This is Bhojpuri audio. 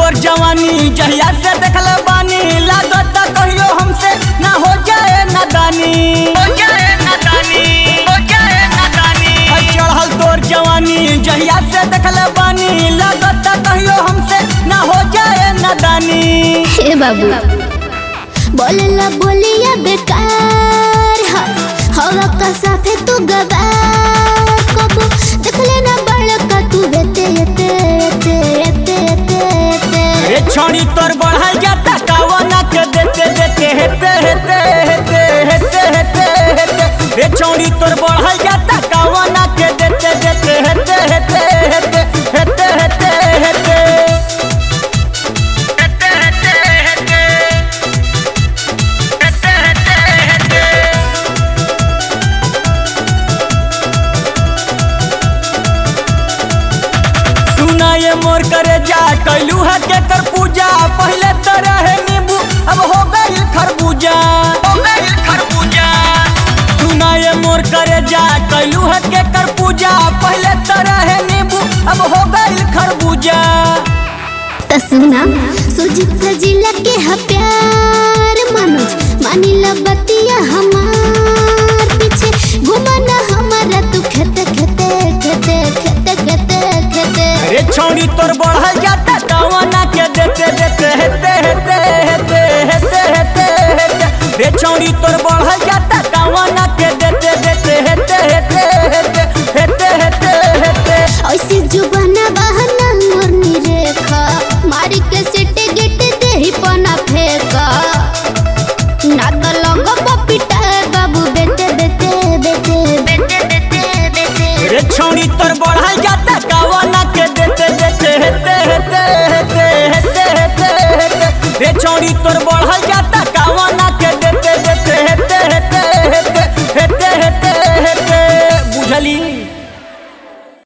तोर जवानी जहिया से देखल बानी लागत कहियो हमसे ना हो जाए नादानी चढ़ल तोर जवानी जहिया से देखल बानी लागत कहियो हमसे ना हो जाए नादानी। हे बाबू बोलला बोलिया बेकार हवा का साफे तू गवार कबो देख लेना बड़का तू रे छोड़ी तोर बढ़ा जाता कावना के देते देते हेते हेते हेते हेते हेते हेते रे छोड़ी तोर बढ़ा जाता कावना के देते देते हेते हेते हेते हेते हेते हेते ये मोर करे जा कैलू है के कर पूजा पहले तो रहे नींबू अब हो गई खरबूजा सुना ये मोर करे जा कैलू है के कर पूजा पहले तो रहे नींबू अब हो गई खरबूजा। त सुना सुजित सजिला के हा प्यार मनोज मानी ला बतिया हमार पीछे घुमाना हमारा तू खेते खेते खेते खेते खेते खेते रे छोड़ी तोर बढ़ल जाता कावना के देते देते हेते हेते हेते हेते हेते हेते रे छोड़ी तोर बढ़ल जाता कावना के देते देते हेते हेते हेते हेते हेते हेते ऐसी जुबान